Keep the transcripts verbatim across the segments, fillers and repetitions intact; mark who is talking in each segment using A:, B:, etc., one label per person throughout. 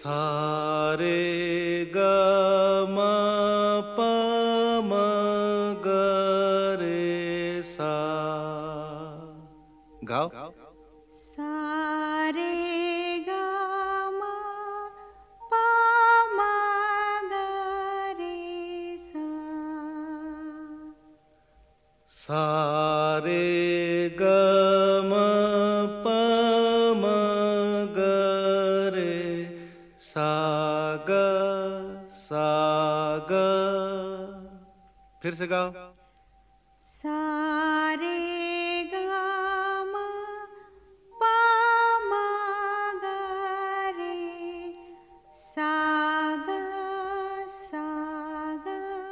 A: सारे ग म प म ग रे सा। गाओ।
B: सारे ग म प म ग रे सा।
A: सारे ग म प म ग रे सा ग सा ग। फिर से गाओ।
B: सारे ग म प म ग रे सा ग सा ग।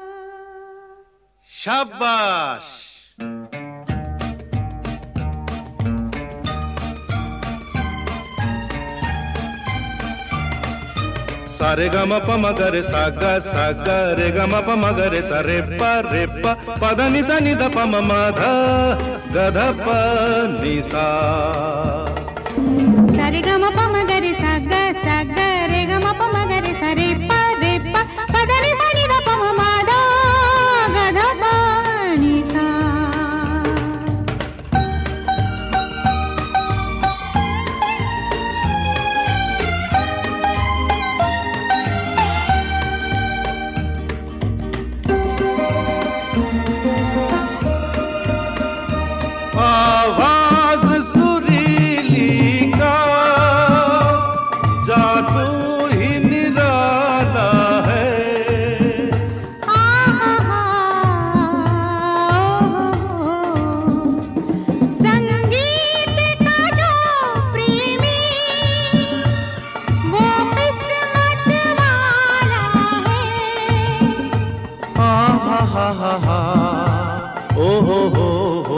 A: शाबाश। सारे ग म प म ग रे सा ग सा ग रे ग म प म ग रे सा रे प रे प प ध नि सा नि ध प म म ध ग ध प नि सा।
B: सारे ग म प म ग रे सा ग सा ग रे ग म प म ग रे सा रे प रे प प ध नि सा नि ध प म म ध ग ध प नि सा।
A: आवाज सुरीली का जादू ही निराला है।
B: संगीत का जो प्रेमी वो किस्मत वाला है।
A: हा हा हा हा हा ओ हो हो हो।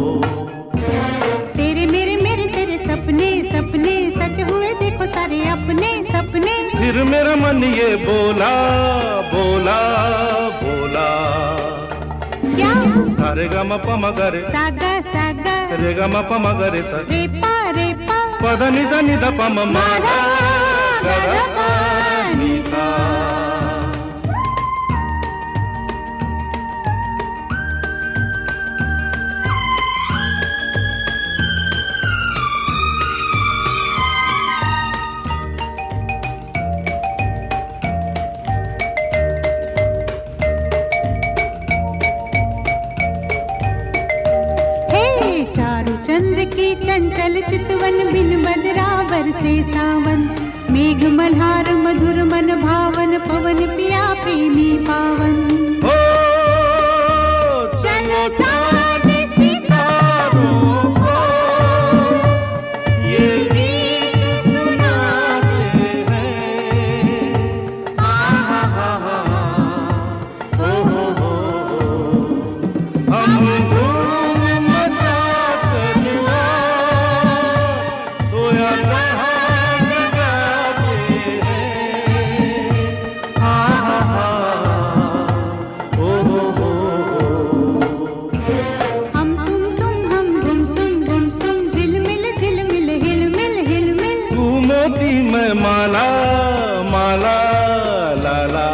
B: तेरे मेरे मेरे तेरे सपने सपने सच हुए देखो सारे अपने सपने।
A: फिर मेरा मन ये बोला बोला बोला।
B: क्या?
A: सारे ग म प म ग रे
B: सा ग सा ग
A: रे ग म प म ग रे सा
B: रे प रे प
A: प ध नि सा नि ध प म म ध ग ध प नि सा।
B: चारु चंद्र की चंचल चितवन बिन बदरावर से सावन। मेघ मल्हार मधुर मन भावन पवन पिया प्रेमी पावन।
A: हो चलो चांद सितारों को ये गीत सुनाते हैं। आहा हा हा ओ हो हो। हम धूम मचा कर सोया जहां जगाते हैं। आहा हा ओ हो हो।
B: हम तुम तुम हम गुम सुम गुम सुम झिलमिल झिलमिल हिलमिल हिलमिल।
A: तू मोती मैं माला माला लाला।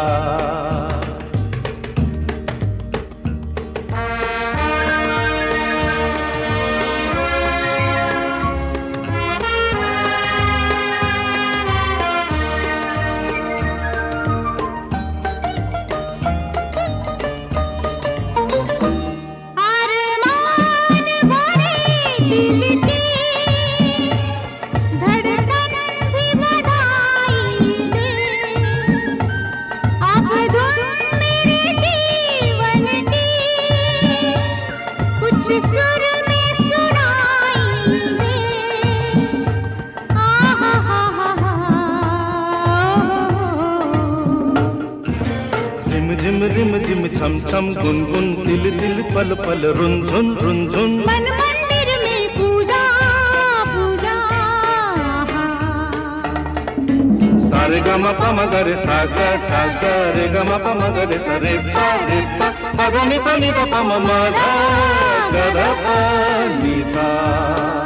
B: अरमान भरे दिल की धड़कन भी बधाई दे। अब धुन मेरे जीवन की कुछ सुर में सुनाई दे। आहा हा हा हा।
A: झिम झिम रिम झिम छम छम गुन गुन तिल तिल पल पल रुनझुन रुनझुन।
B: मन मंदिर में पूजा पूजा।
A: सारे ग म प म ग रे सा ग सा ग रे ग म प म ग रे सा रे प रे प प ध नि सा नि ध प म म ध ग ध प नि सा।